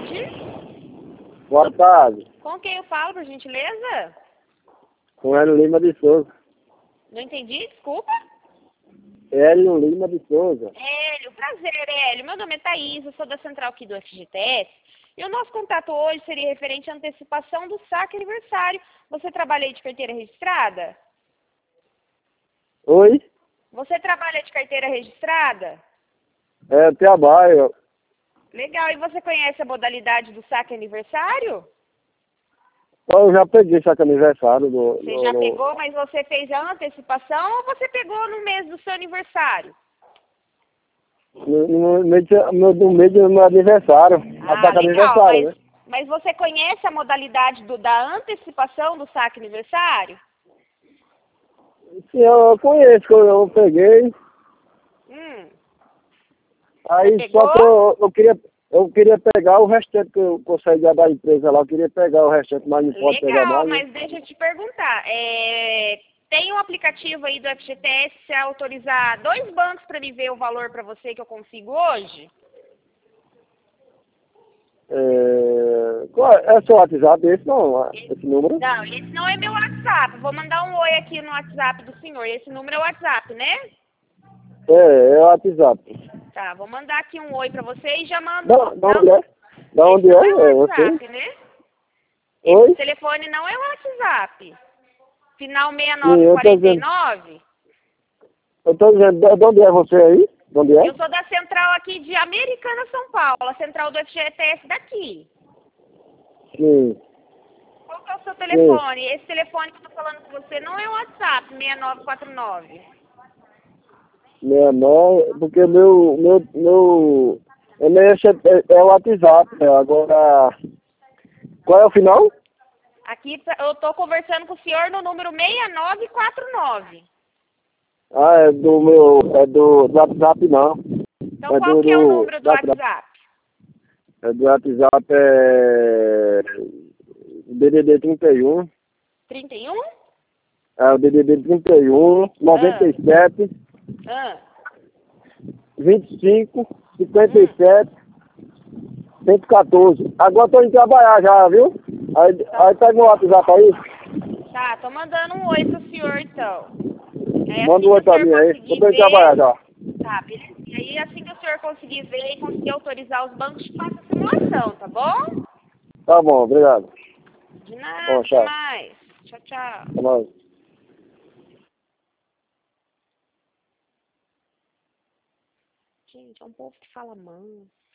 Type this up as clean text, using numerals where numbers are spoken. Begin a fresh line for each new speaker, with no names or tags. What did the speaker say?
tarde.
Boa tarde.
Com quem eu falo, por gentileza?
Com Hélio Lima de Souza.
Não entendi, desculpa.
Hélio Lima de Souza.
Hélio, prazer, Hélio. Meu nome é Thaís, eu sou da central aqui do FGTS. E o nosso contato hoje seria referente à antecipação do saque aniversário. Você trabalha aí de carteira registrada?
Oi?
Você trabalha de carteira registrada?
É, trabalho.
Legal. E você conhece a modalidade do saque aniversário?
Eu já peguei saque aniversário do...
Você já pegou, mas você fez a antecipação ou você pegou no mês do seu aniversário?
No mês do meu aniversário. Saque
Legal.
aniversário, né?
Mas você conhece a modalidade da antecipação do saque aniversário?
Sim, eu conheço, que eu peguei. Aí
Você
só que
pegou?
eu queria pegar o restante que eu consegui da empresa lá. Eu queria pegar o restante, mas não pode pegar
Legal,
mais, né?
mas deixa eu te perguntar. Tem um aplicativo aí do FGTS se autorizar 2 bancos para me ver o valor para você que eu consigo hoje?
É seu WhatsApp esse não? Esse número?
Não, esse não é meu WhatsApp. Vou mandar um oi aqui no WhatsApp do senhor. Esse número é o WhatsApp, né?
É o WhatsApp.
Tá, vou mandar aqui um oi para você e já mando.
Da onde é? Da
Esse
onde
não
é?
é
É
o
você?
WhatsApp, né?
Oi?
Esse telefone não é o WhatsApp. Final
Sim, eu tô dizendo.
6949.
Eu tô dizendo, de onde é você aí? De onde é?
Eu sou da central aqui de Americana, São Paulo. A central do FGTS daqui.
Sim.
Qual que é o seu
Sim.
telefone? Esse telefone que eu tô falando com você não é o WhatsApp, 6949.
69, porque é o WhatsApp, né? Agora, qual é o final?
Aqui eu tô conversando com o senhor no número 6949.
É do WhatsApp não.
Então
É
qual
do,
que é o
do,
número do
WhatsApp.
WhatsApp?
É do WhatsApp, DDD 31.
31?
É o DDD 31,
Ah,
97,
ah.
25,
Hum.
57, 114. Agora tô indo trabalhar já, viu? Aí pega meu WhatsApp aí.
Tá, tô mandando um oi pro senhor então. Aí
Manda
assim
um
que
oi
o
pra
senhor
mim aí. Eu
conseguir
tô indo trabalhar
ver,
já.
tá, beleza. E aí assim que o senhor conseguir ver e conseguir autorizar os bancos, faça a simulação, tá bom?
Tá bom, obrigado.
De nada,
Bom,
até
tchau.
mais. Tchau, tchau.
Até mais.
Gente, é um povo que fala manso.